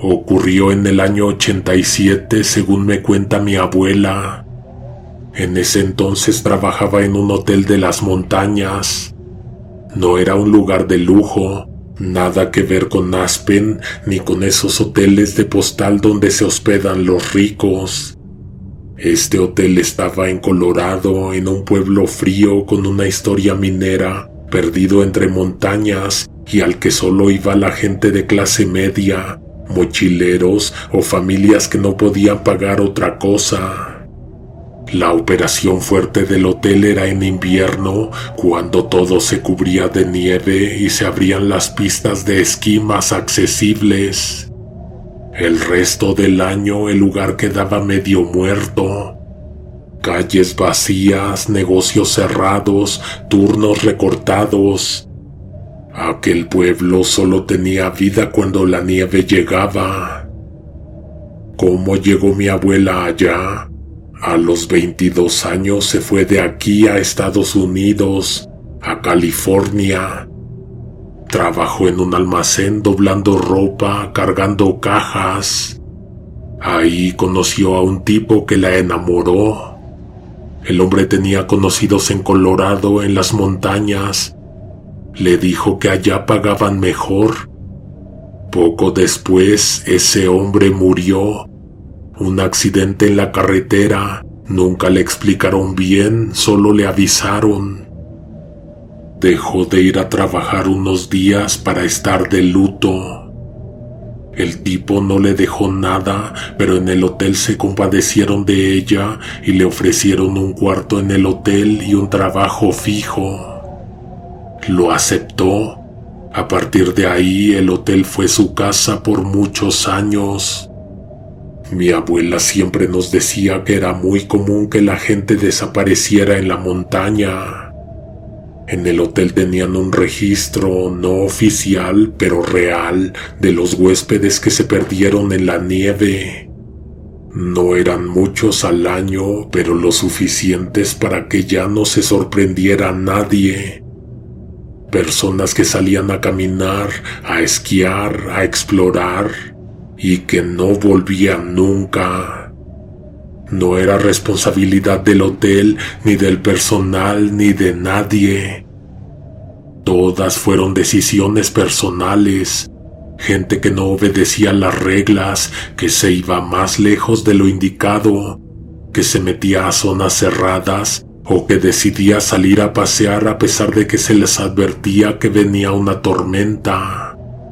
Ocurrió en el año 87, según me cuenta mi abuela. En ese entonces trabajaba en un hotel de las montañas. No era un lugar de lujo, nada que ver con Aspen ni con esos hoteles de postal donde se hospedan los ricos. Este hotel estaba en Colorado, en un pueblo frío con una historia minera, perdido entre montañas y al que solo iba la gente de clase media, mochileros o familias que no podían pagar otra cosa. La operación fuerte del hotel era en invierno, cuando todo se cubría de nieve y se abrían las pistas de esquí más accesibles. El resto del año el lugar quedaba medio muerto. Calles vacías, negocios cerrados, turnos recortados. Aquel pueblo solo tenía vida cuando la nieve llegaba. ¿Cómo llegó mi abuela allá? A los 22 años se fue de aquí a Estados Unidos, a California. Trabajó en un almacén doblando ropa, cargando cajas. Ahí conoció a un tipo que la enamoró. El hombre tenía conocidos en Colorado, en las montañas. Le dijo que allá pagaban mejor. Poco después, ese hombre murió. Un accidente en la carretera. Nunca le explicaron bien, solo le avisaron. Dejó de ir a trabajar unos días para estar de luto. El tipo no le dejó nada, pero en el hotel se compadecieron de ella y le ofrecieron un cuarto en el hotel y un trabajo fijo. Lo aceptó. A partir de ahí, el hotel fue su casa por muchos años. Mi abuela siempre nos decía que era muy común que la gente desapareciera en la montaña. En el hotel tenían un registro no oficial, pero real, de los huéspedes que se perdieron en la nieve. No eran muchos al año, pero lo suficientes para que ya no se sorprendiera a nadie. Personas que salían a caminar, a esquiar, a explorar, y que no volvían nunca. No era responsabilidad del hotel, ni del personal, ni de nadie. Todas fueron decisiones personales. Gente que no obedecía las reglas, que se iba más lejos de lo indicado, que se metía a zonas cerradas o que decidía salir a pasear a pesar de que se les advertía que venía una tormenta.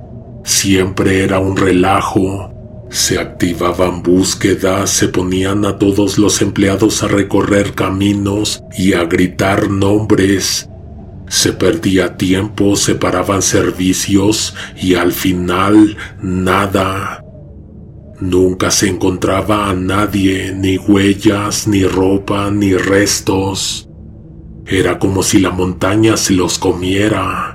Siempre era un relajo. Se activaban búsquedas, se ponían a todos los empleados a recorrer caminos y a gritar nombres. Se perdía tiempo, se paraban servicios y al final nada. Nunca se encontraba a nadie, ni huellas, ni ropa, ni restos. Era como si la montaña se los comiera.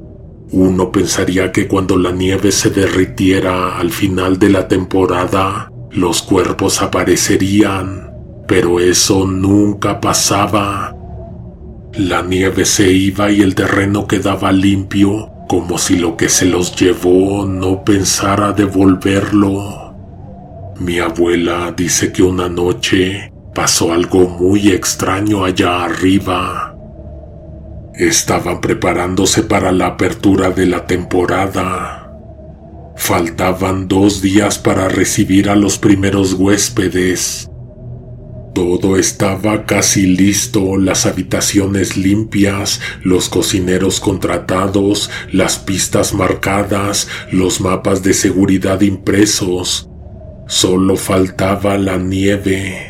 Uno pensaría que cuando la nieve se derritiera al final de la temporada, los cuerpos aparecerían, pero eso nunca pasaba. La nieve se iba y el terreno quedaba limpio, como si lo que se los llevó no pensara devolverlo. Mi abuela dice que una noche pasó algo muy extraño allá arriba. Estaban preparándose para la apertura de la temporada. Faltaban 2 días para recibir a los primeros huéspedes. Todo estaba casi listo, las habitaciones limpias, los cocineros contratados, las pistas marcadas, los mapas de seguridad impresos. Solo faltaba la nieve.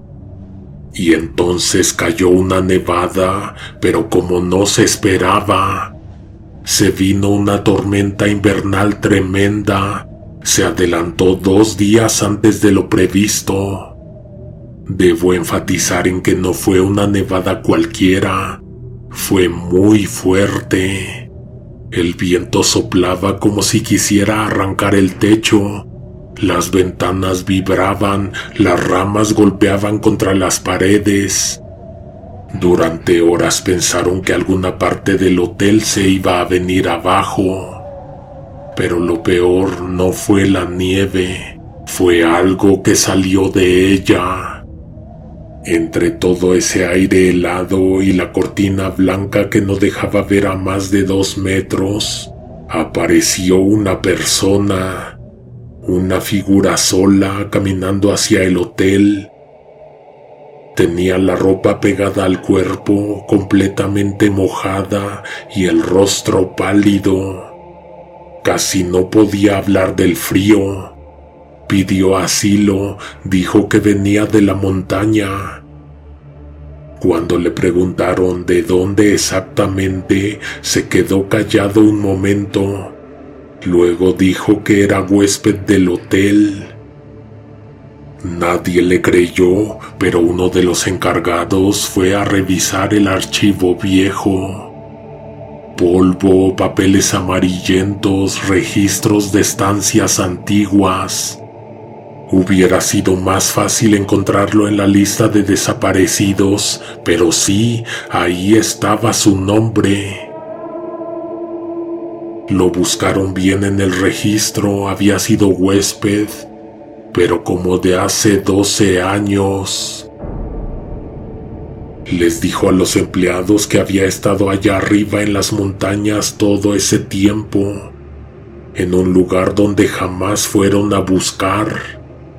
Y entonces cayó una nevada, pero como no se esperaba. Se vino una tormenta invernal tremenda. Se adelantó 2 días antes de lo previsto. Debo enfatizar en que no fue una nevada cualquiera. Fue muy fuerte. El viento soplaba como si quisiera arrancar el techo. Las ventanas vibraban, las ramas golpeaban contra las paredes. Durante horas pensaron que alguna parte del hotel se iba a venir abajo. Pero lo peor no fue la nieve, fue algo que salió de ella. Entre todo ese aire helado y la cortina blanca que no dejaba ver a más de 2 metros, apareció una persona, una figura sola caminando hacia el hotel. Tenía la ropa pegada al cuerpo, completamente mojada y el rostro pálido. Casi no podía hablar del frío. Pidió asilo, dijo que venía de la montaña. Cuando le preguntaron de dónde exactamente, se quedó callado un momento. Luego dijo que era huésped del hotel. Nadie le creyó, pero uno de los encargados fue a revisar el archivo viejo. Polvo, papeles amarillentos, registros de estancias antiguas. Hubiera sido más fácil encontrarlo en la lista de desaparecidos, pero sí, ahí estaba su nombre. Lo buscaron bien en el registro, había sido huésped, pero como de hace 12 años. Les dijo a los empleados que había estado allá arriba en las montañas todo ese tiempo, en un lugar donde jamás fueron a buscar.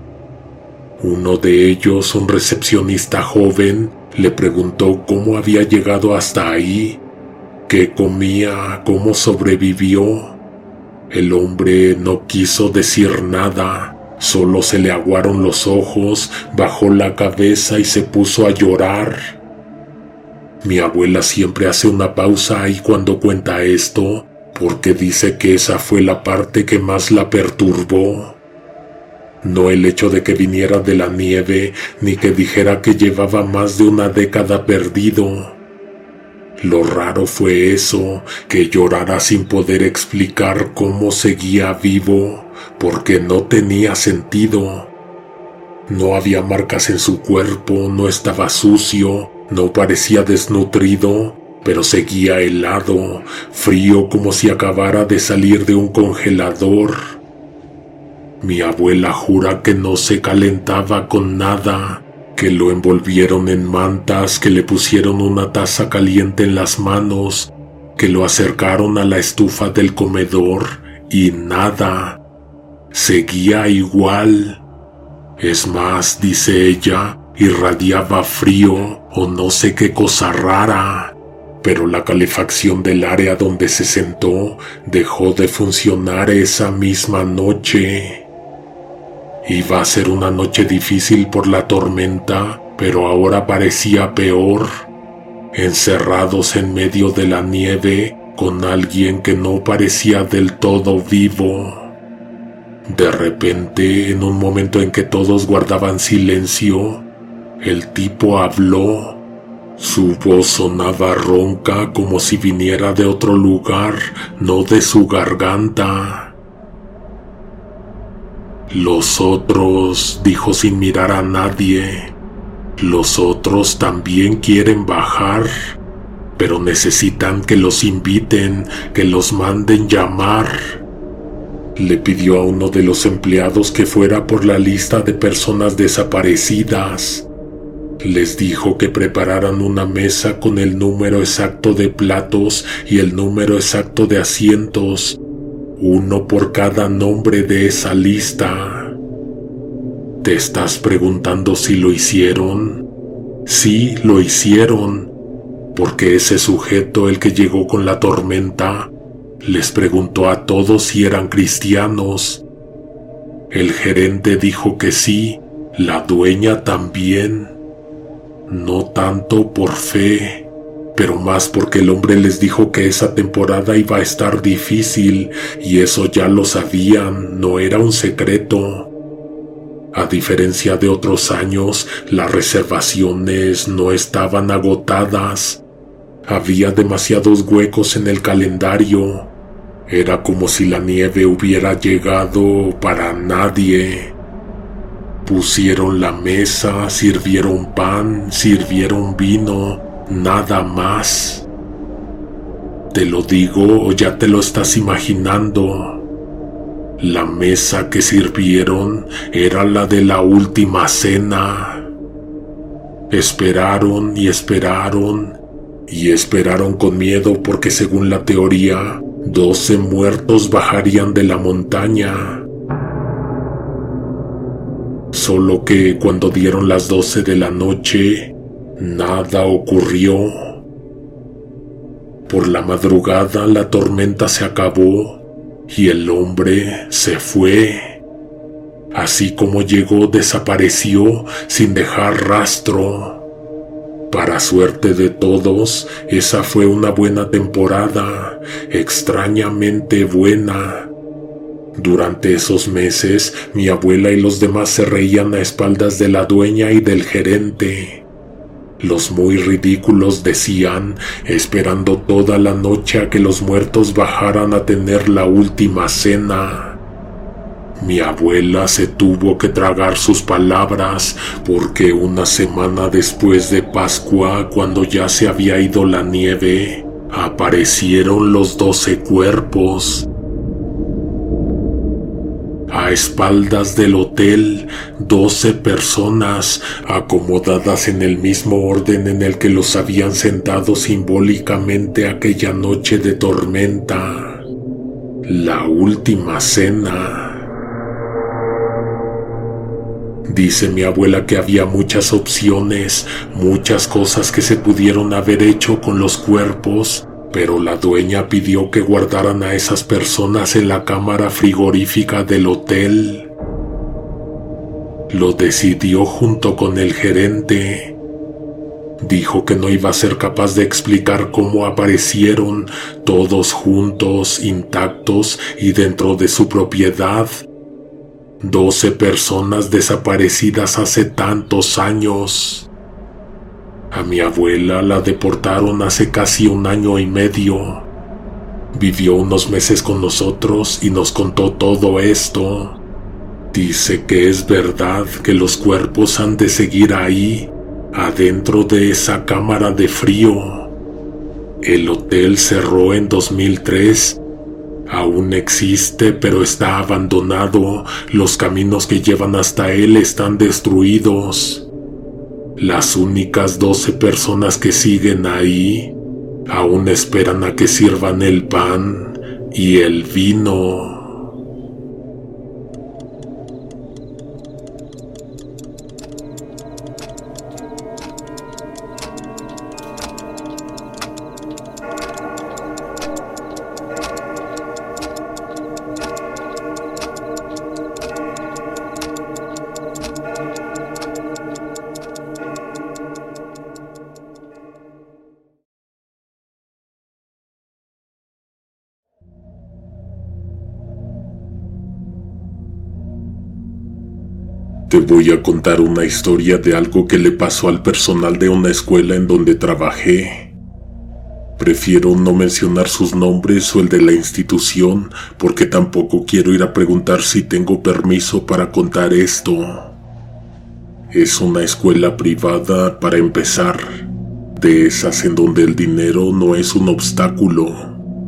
Uno de ellos, un recepcionista joven, le preguntó cómo había llegado hasta ahí, qué comía, cómo sobrevivió. El hombre no quiso decir nada, solo se le aguaron los ojos, bajó la cabeza y se puso a llorar. Mi abuela siempre hace una pausa ahí cuando cuenta esto, porque dice que esa fue la parte que más la perturbó. No el hecho de que viniera de la nieve, ni que dijera que llevaba más de una década perdido. Lo raro fue eso, que llorara sin poder explicar cómo seguía vivo, porque no tenía sentido. No había marcas en su cuerpo, no estaba sucio, no parecía desnutrido, pero seguía helado, frío como si acabara de salir de un congelador. Mi abuela jura que no se calentaba con nada, que lo envolvieron en mantas, que le pusieron una taza caliente en las manos, que lo acercaron a la estufa del comedor y nada. Seguía igual. Es más, dice ella, irradiaba frío o no sé qué cosa rara, pero la calefacción del área donde se sentó dejó de funcionar esa misma noche. Iba a ser una noche difícil por la tormenta, pero ahora parecía peor. Encerrados en medio de la nieve, con alguien que no parecía del todo vivo. De repente, en un momento en que todos guardaban silencio, el tipo habló. Su voz sonaba ronca como si viniera de otro lugar, no de su garganta. Los otros, dijo sin mirar a nadie, los otros también quieren bajar, pero necesitan que los inviten, que los manden llamar. Le pidió a uno de los empleados que fuera por la lista de personas desaparecidas. Les dijo que prepararan una mesa con el número exacto de platos y el número exacto de asientos, uno por cada nombre de esa lista. ¿Te estás preguntando si lo hicieron? Sí, lo hicieron, porque ese sujeto, el que llegó con la tormenta, les preguntó a todos si eran cristianos. El gerente dijo que sí, la dueña también. No tanto por fe, pero más porque el hombre les dijo que esa temporada iba a estar difícil, y eso ya lo sabían, no era un secreto. A diferencia de otros años, las reservaciones no estaban agotadas. Había demasiados huecos en el calendario. Era como si la nieve hubiera llegado para nadie. Pusieron la mesa, sirvieron pan, sirvieron vino, nada más. ¿Te lo digo o ya te lo estás imaginando? La mesa que sirvieron era la de la última cena. Esperaron y esperaron y esperaron con miedo porque según la teoría, 12 muertos bajarían de la montaña. Solo que cuando dieron las 12 de la noche, nada ocurrió. Por la madrugada la tormenta se acabó y el hombre se fue. Así como llegó, desapareció sin dejar rastro. Para suerte de todos, esa fue una buena temporada, extrañamente buena. Durante esos meses, mi abuela y los demás se reían a espaldas de la dueña y del gerente. Los muy ridículos decían, esperando toda la noche a que los muertos bajaran a tener la última cena. Mi abuela se tuvo que tragar sus palabras porque una semana después de Pascua, cuando ya se había ido la nieve, aparecieron los 12 cuerpos. A espaldas del hotel, 12 personas acomodadas en el mismo orden en el que los habían sentado simbólicamente aquella noche de tormenta. La última cena. Dice mi abuela que había muchas opciones, muchas cosas que se pudieron haber hecho con los cuerpos, pero la dueña pidió que guardaran a esas personas en la cámara frigorífica del hotel. Lo decidió junto con el gerente. Dijo que no iba a ser capaz de explicar cómo aparecieron todos juntos, intactos y dentro de su propiedad. 12 personas desaparecidas hace tantos años. A mi abuela la deportaron hace casi 1 año y medio. Vivió unos meses con nosotros y nos contó todo esto. Dice que es verdad que los cuerpos han de seguir ahí, adentro de esa cámara de frío. El hotel cerró en 2003. Aún existe, pero está abandonado. Los caminos que llevan hasta él están destruidos. Las únicas 12 personas que siguen ahí aún esperan a que sirvan el pan y el vino. Te voy a contar una historia de algo que le pasó al personal de una escuela en donde trabajé. Prefiero no mencionar sus nombres o el de la institución porque tampoco quiero ir a preguntar si tengo permiso para contar esto. Es una escuela privada para empezar, de esas en donde el dinero no es un obstáculo.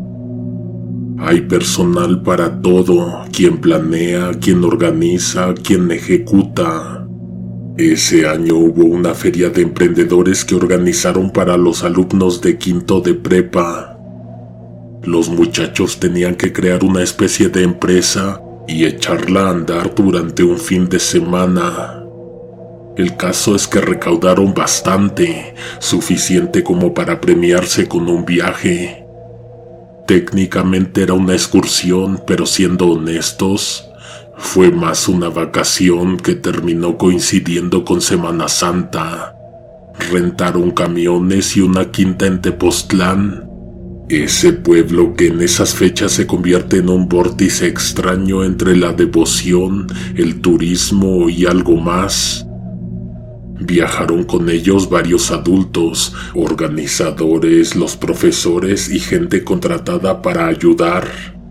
Hay personal para todo, quien planea, quien organiza, quien ejecuta. Ese año hubo una feria de emprendedores que organizaron para los alumnos de quinto de prepa. Los muchachos tenían que crear una especie de empresa y echarla a andar durante un fin de semana. El caso es que recaudaron bastante, suficiente como para premiarse con un viaje. Técnicamente era una excursión, pero siendo honestos, fue más una vacación que terminó coincidiendo con Semana Santa. Rentaron camiones y una quinta en Tepoztlán, ese pueblo que en esas fechas se convierte en un vórtice extraño entre la devoción, el turismo y algo más. Viajaron con ellos varios adultos, organizadores, los profesores y gente contratada para ayudar.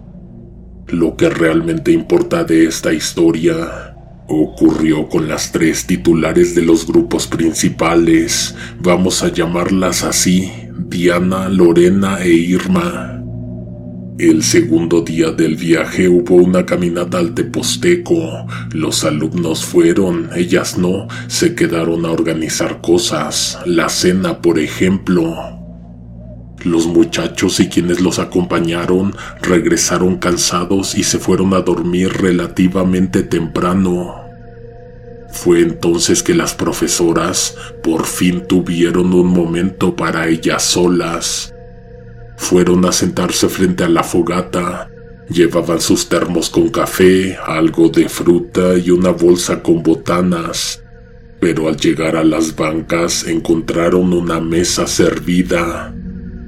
Lo que realmente importa de esta historia ocurrió con las 3 titulares de los grupos principales, vamos a llamarlas así, Diana, Lorena e Irma. El segundo día del viaje hubo una caminata al Teposteco. Los alumnos fueron, ellas no, se quedaron a organizar cosas, la cena por ejemplo. Los muchachos y quienes los acompañaron regresaron cansados y se fueron a dormir relativamente temprano. Fue entonces que las profesoras por fin tuvieron un momento para ellas solas. Fueron a sentarse frente a la fogata. Llevaban sus termos con café, algo de fruta y una bolsa con botanas. Pero al llegar a las bancas encontraron una mesa servida.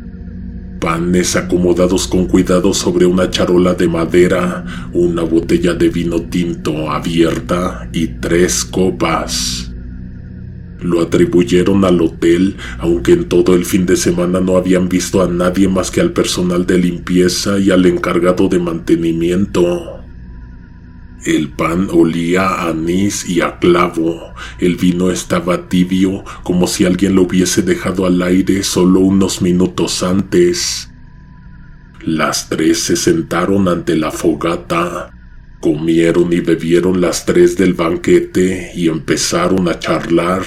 Panes acomodados con cuidado sobre una charola de madera, una botella de vino tinto abierta y 3 copas. Lo atribuyeron al hotel, aunque en todo el fin de semana no habían visto a nadie más que al personal de limpieza y al encargado de mantenimiento. El pan olía a anís y a clavo, el vino estaba tibio, como si alguien lo hubiese dejado al aire solo unos minutos antes. Las 3 se sentaron ante la fogata. Comieron y bebieron las 3 del banquete y empezaron a charlar.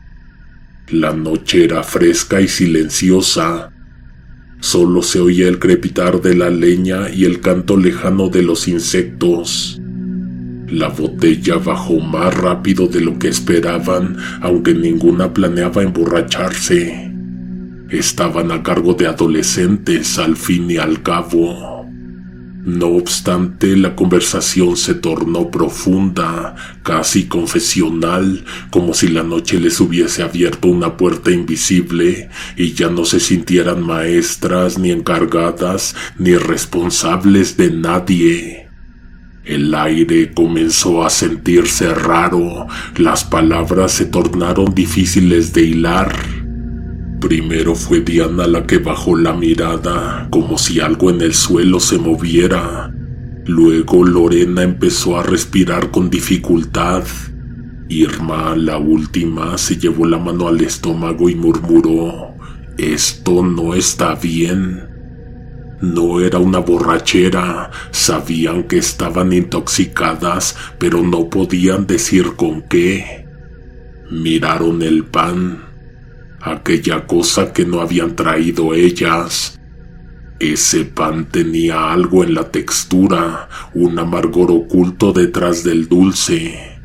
La noche era fresca y silenciosa. Solo se oía el crepitar de la leña y el canto lejano de los insectos. La botella bajó más rápido de lo que esperaban, aunque ninguna planeaba emborracharse. Estaban a cargo de adolescentes, al fin y al cabo. No obstante, la conversación se tornó profunda, casi confesional, como si la noche les hubiese abierto una puerta invisible y ya no se sintieran maestras, ni encargadas, ni responsables de nadie. El aire comenzó a sentirse raro, las palabras se tornaron difíciles de hilar. Primero fue Diana la que bajó la mirada, como si algo en el suelo se moviera. Luego Lorena empezó a respirar con dificultad. Irma, la última, se llevó la mano al estómago y murmuró: «Esto no está bien». No era una borrachera, sabían que estaban intoxicadas, pero no podían decir con qué. Miraron el pan. Aquella cosa que no habían traído ellas. Ese pan tenía algo en la textura, un amargor oculto detrás del dulce.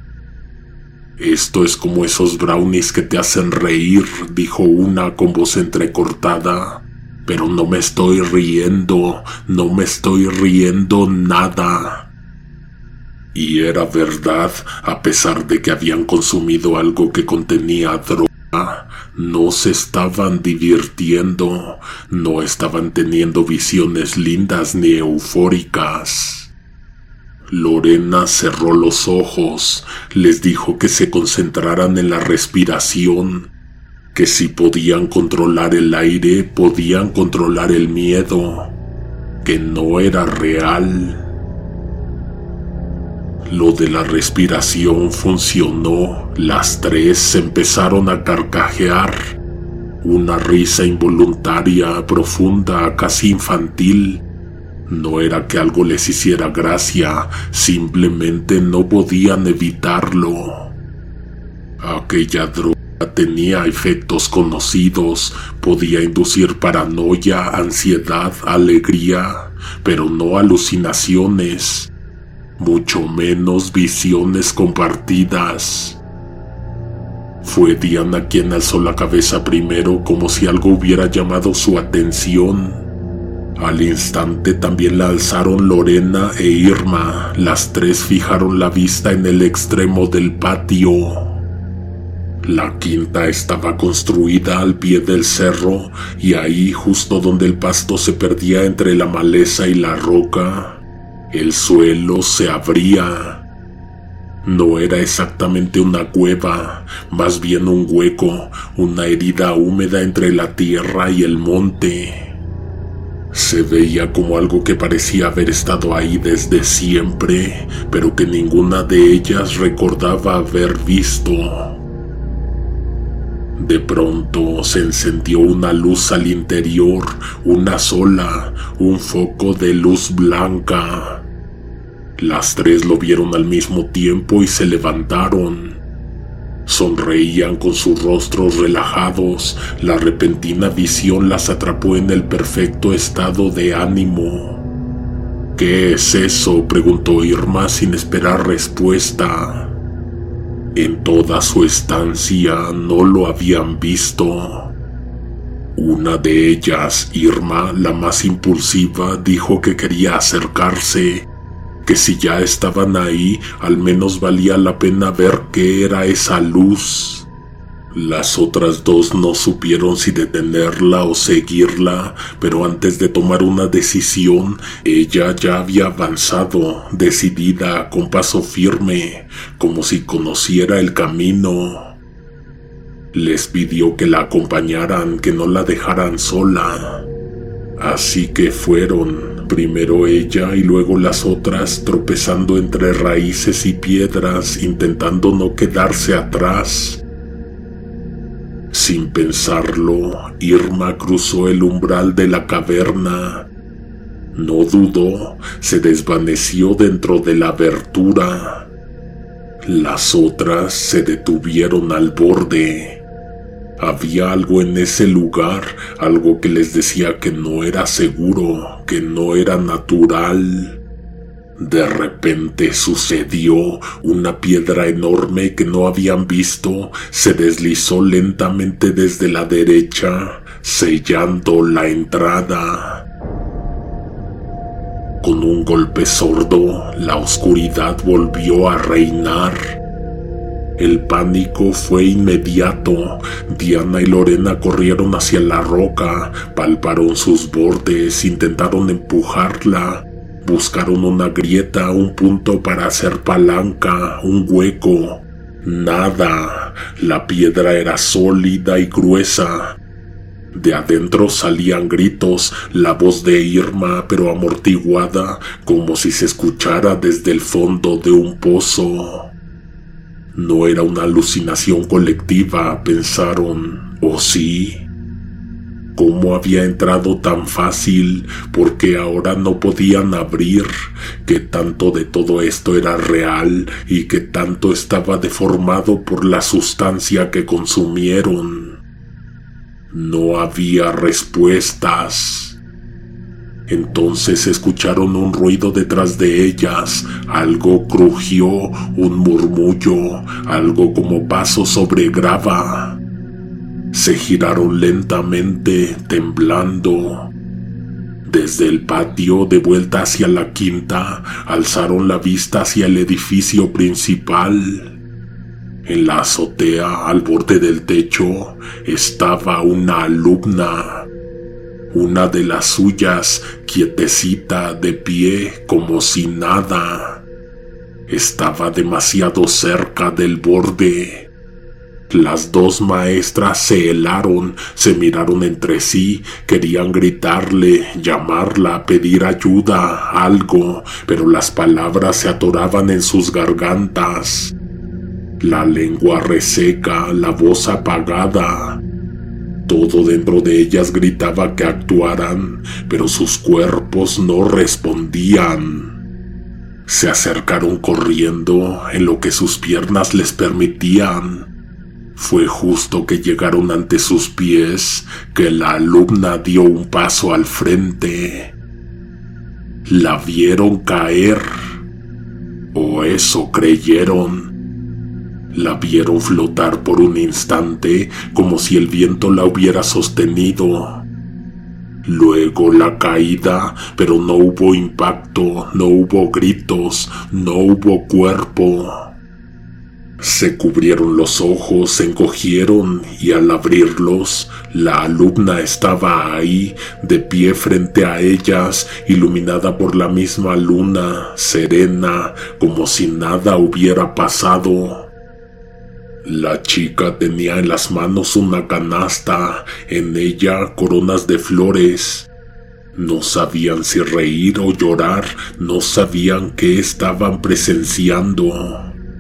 «Esto es como esos brownies que te hacen reír», dijo una con voz entrecortada. «Pero no me estoy riendo nada». Y era verdad, a pesar de que habían consumido algo que contenía droga. No se estaban divirtiendo, no estaban teniendo visiones lindas ni eufóricas. Lorena cerró los ojos, les dijo que se concentraran en la respiración, que si podían controlar el aire, podían controlar el miedo, que no era real. Lo de la respiración funcionó. Las 3 se empezaron a carcajear. Una risa involuntaria, profunda, casi infantil. No era que algo les hiciera gracia, simplemente no podían evitarlo. Aquella droga tenía efectos conocidos, podía inducir paranoia, ansiedad, alegría, pero no alucinaciones. Mucho menos visiones compartidas. Fue Diana quien alzó la cabeza primero, como si algo hubiera llamado su atención. Al instante también la alzaron Lorena e Irma. Las 3 fijaron la vista en el extremo del patio. La quinta estaba construida al pie del cerro, y ahí, justo donde el pasto se perdía entre la maleza y la roca, el suelo se abría. No era exactamente una cueva, más bien un hueco, una herida húmeda entre la tierra y el monte. Se veía como algo que parecía haber estado ahí desde siempre, pero que ninguna de ellas recordaba haber visto. De pronto se encendió una luz al interior, una sola, un foco de luz blanca. Las tres lo vieron al mismo tiempo y se levantaron. Sonreían con sus rostros relajados. La repentina visión las atrapó en el perfecto estado de ánimo. «¿Qué es eso?», preguntó Irma sin esperar respuesta. En toda su estancia no lo habían visto. Una de ellas, Irma, la más impulsiva, dijo que quería acercarse, que si ya estaban ahí, al menos valía la pena ver qué era esa luz. Las otras dos no supieron si detenerla o seguirla, pero antes de tomar una decisión, ella ya había avanzado, decidida, con paso firme, como si conociera el camino. Les pidió que la acompañaran, que no la dejaran sola. Así que fueron, primero ella y luego las otras, tropezando entre raíces y piedras, intentando no quedarse atrás. Sin pensarlo, Irma cruzó el umbral de la caverna. No dudó, se desvaneció dentro de la abertura. Las otras se detuvieron al borde. Había algo en ese lugar, algo que les decía que no era seguro, que no era natural. De repente sucedió. Una piedra enorme que no habían visto se deslizó lentamente desde la derecha, sellando la entrada. Con un golpe sordo, la oscuridad volvió a reinar. El pánico fue inmediato. Diana y Lorena corrieron hacia la roca, palparon sus bordes, intentaron empujarla. Buscaron una grieta, un punto para hacer palanca, un hueco. Nada. La piedra era sólida y gruesa. De adentro salían gritos, la voz de Irma, pero amortiguada, como si se escuchara desde el fondo de un pozo. No era una alucinación colectiva, pensaron, ¿o sí? ¿Cómo había entrado tan fácil? ¿Por qué ahora no podían abrir? ¿Qué tanto de todo esto era real y qué tanto estaba deformado por la sustancia que consumieron? No había respuestas. Entonces escucharon un ruido detrás de ellas. Algo crujió, un murmullo, algo como pasos sobre grava. Se giraron lentamente, temblando. Desde el patio, de vuelta hacia la quinta, alzaron la vista hacia el edificio principal. En la azotea, al borde del techo, estaba una alumna. Una de las suyas, quietecita, de pie, como si nada. Estaba demasiado cerca del borde. Las dos maestras se helaron, se miraron entre sí, querían gritarle, llamarla, pedir ayuda, algo, pero las palabras se atoraban en sus gargantas. La lengua reseca, la voz apagada. Todo dentro de ellas gritaba que actuaran, pero sus cuerpos no respondían. Se acercaron corriendo en lo que sus piernas les permitían. Fue justo que llegaron ante sus pies que la alumna dio un paso al frente. La vieron caer, o eso creyeron. La vieron flotar por un instante como si el viento la hubiera sostenido. Luego la caída, pero no hubo impacto, no hubo gritos, no hubo cuerpo. Se cubrieron los ojos, se encogieron y al abrirlos, la alumna estaba ahí, de pie frente a ellas, iluminada por la misma luna, serena, como si nada hubiera pasado. La chica tenía en las manos una canasta, en ella coronas de flores. No sabían si reír o llorar, no sabían qué estaban presenciando.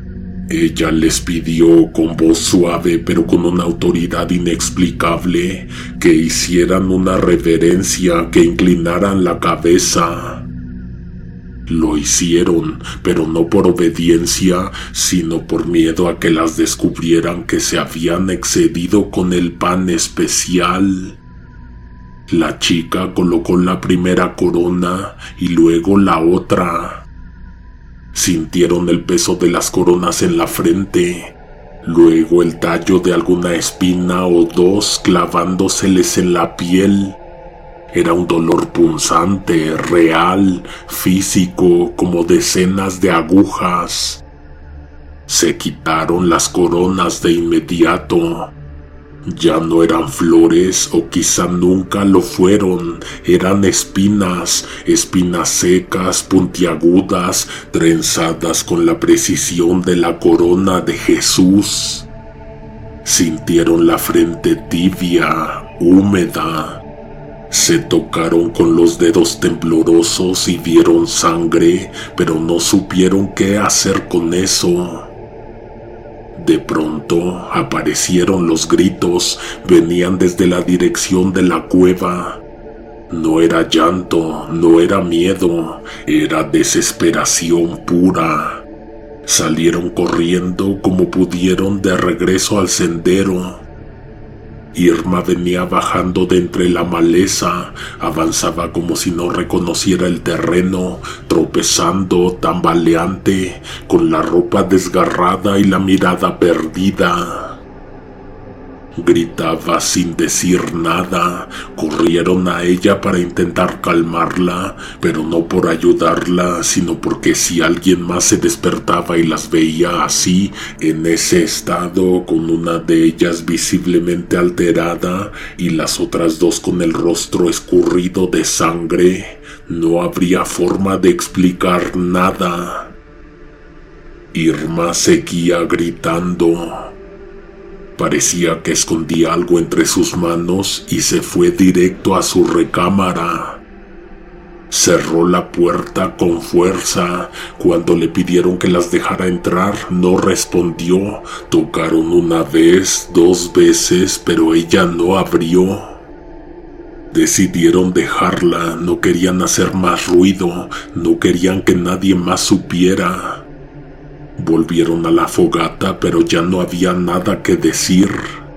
Ella les pidió con voz suave pero con una autoridad inexplicable que hicieran una reverencia, que inclinaran la cabeza. Lo hicieron, pero no por obediencia, sino por miedo a que las descubrieran que se habían excedido con el pan especial. La chica colocó la primera corona y luego la otra. Sintieron el peso de las coronas en la frente, luego el tallo de alguna espina o dos clavándoseles en la piel. Era un dolor punzante, real, físico, como decenas de agujas. Se quitaron las coronas de inmediato. Ya no eran flores, o quizá nunca lo fueron. Eran espinas secas, puntiagudas, trenzadas con la precisión de la corona de Jesús. Sintieron la frente tibia, húmeda. Se tocaron con los dedos temblorosos y vieron sangre, pero no supieron qué hacer con eso. De pronto aparecieron los gritos, venían desde la dirección de la cueva. No era llanto, no era miedo, era desesperación pura. Salieron corriendo como pudieron de regreso al sendero. Irma venía bajando de entre la maleza, avanzaba como si no reconociera el terreno, tropezando, tambaleante, con la ropa desgarrada y la mirada perdida. Gritaba sin decir nada. Corrieron a ella para intentar calmarla, pero no por ayudarla, sino porque si alguien más se despertaba y las veía así, en ese estado, con una de ellas visiblemente alterada y las otras dos con el rostro escurrido de sangre, no habría forma de explicar nada. Irma seguía gritando. Parecía que escondía algo entre sus manos y se fue directo a su recámara. Cerró la puerta con fuerza. Cuando le pidieron que las dejara entrar, no respondió. Tocaron una vez, 2 veces, pero ella no abrió. Decidieron dejarla, no querían hacer más ruido, no querían que nadie más supiera. Volvieron a la fogata, pero ya no había nada que decir.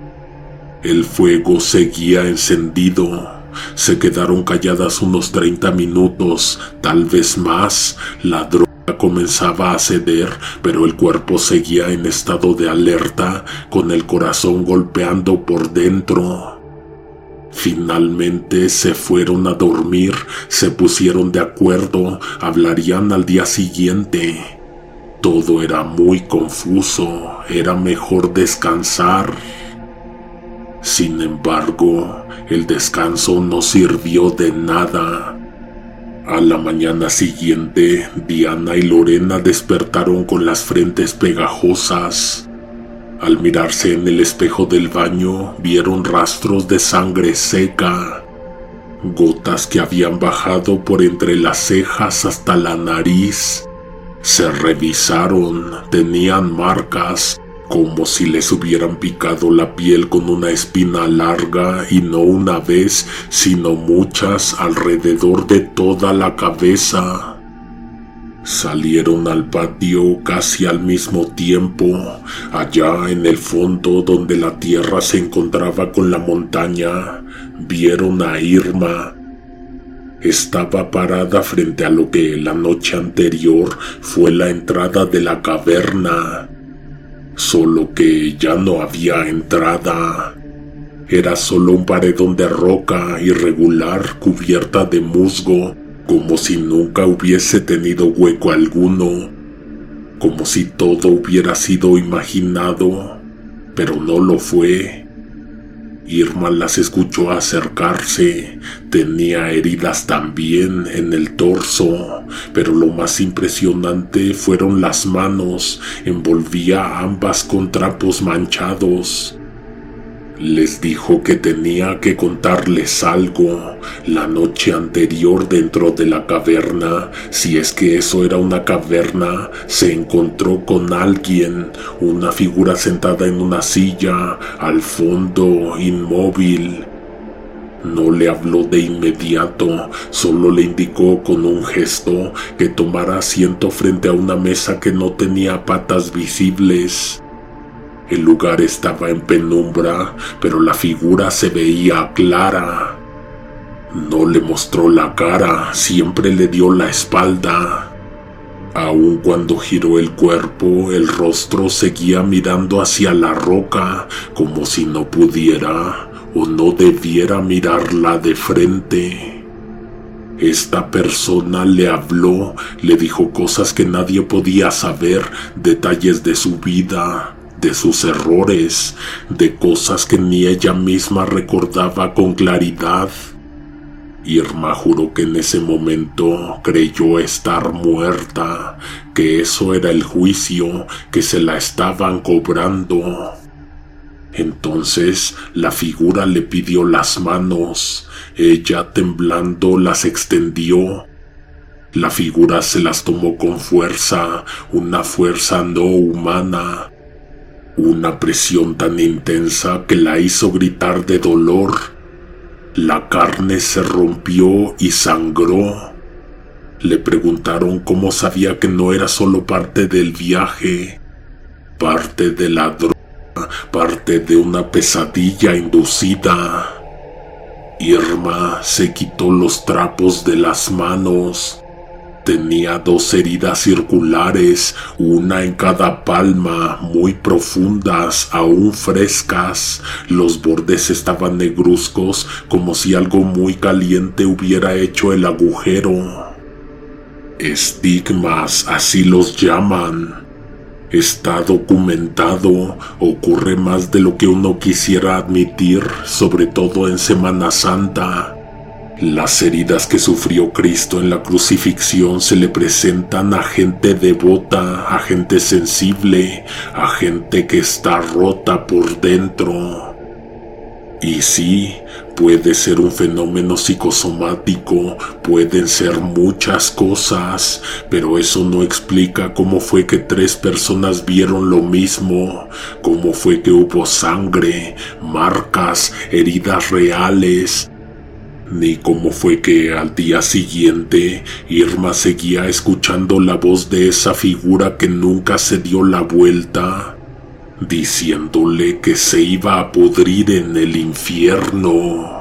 El fuego seguía encendido. Se quedaron calladas unos 30 minutos, tal vez más. La droga comenzaba a ceder, pero el cuerpo seguía en estado de alerta, con el corazón golpeando por dentro. Finalmente se fueron a dormir, se pusieron de acuerdo, hablarían al día siguiente. Todo era muy confuso, era mejor descansar. Sin embargo, el descanso no sirvió de nada. A la mañana siguiente, Diana y Lorena despertaron con las frentes pegajosas. Al mirarse en el espejo del baño, vieron rastros de sangre seca, gotas que habían bajado por entre las cejas hasta la nariz. Se revisaron, tenían marcas, como si les hubieran picado la piel con una espina larga, y no una vez, sino muchas, alrededor de toda la cabeza. Salieron al patio casi al mismo tiempo. Allá en el fondo, donde la tierra se encontraba con la montaña, vieron a Irma. Estaba parada frente a lo que la noche anterior fue la entrada de la caverna, solo que ya no había entrada. Era solo un paredón de roca irregular cubierta de musgo, como si nunca hubiese tenido hueco alguno, como si todo hubiera sido imaginado, pero no lo fue. Irma las escuchó acercarse. Tenía heridas también en el torso, pero lo más impresionante fueron las manos. Envolvía a ambas con trapos manchados. Les dijo que tenía que contarles algo la noche anterior dentro de la caverna. Si es que eso era una caverna, se encontró con alguien, una figura sentada en una silla, al fondo, inmóvil. No le habló de inmediato, solo le indicó con un gesto que tomara asiento frente a una mesa que no tenía patas visibles. El lugar estaba en penumbra, pero la figura se veía clara. No le mostró la cara, siempre le dio la espalda. Aun cuando giró el cuerpo, el rostro seguía mirando hacia la roca, como si no pudiera o no debiera mirarla de frente. Esta persona le habló, le dijo cosas que nadie podía saber, detalles de su vida, de sus errores, de cosas que ni ella misma recordaba con claridad. Irma juró que en ese momento creyó estar muerta, que eso era el juicio, que se la estaban cobrando. Entonces la figura le pidió las manos. Ella, temblando, las extendió. La figura se las tomó con fuerza, una fuerza no humana. Una presión tan intensa que la hizo gritar de dolor. La carne se rompió y sangró. Le preguntaron cómo sabía que no era solo parte del viaje, parte de la droga, parte de una pesadilla inducida. Irma se quitó los trapos de las manos. Tenía 2 heridas circulares, una en cada palma, muy profundas, aún frescas. Los bordes estaban negruzcos, como si algo muy caliente hubiera hecho el agujero. Estigmas, así los llaman. Está documentado, ocurre más de lo que uno quisiera admitir, sobre todo en Semana Santa. Las heridas que sufrió Cristo en la crucifixión se le presentan a gente devota, a gente sensible, a gente que está rota por dentro. Y sí, puede ser un fenómeno psicosomático, pueden ser muchas cosas, pero eso no explica cómo fue que 3 personas vieron lo mismo, cómo fue que hubo sangre, marcas, heridas reales, ni cómo fue que al día siguiente Irma seguía escuchando la voz de esa figura que nunca se dio la vuelta, diciéndole que se iba a pudrir en el infierno.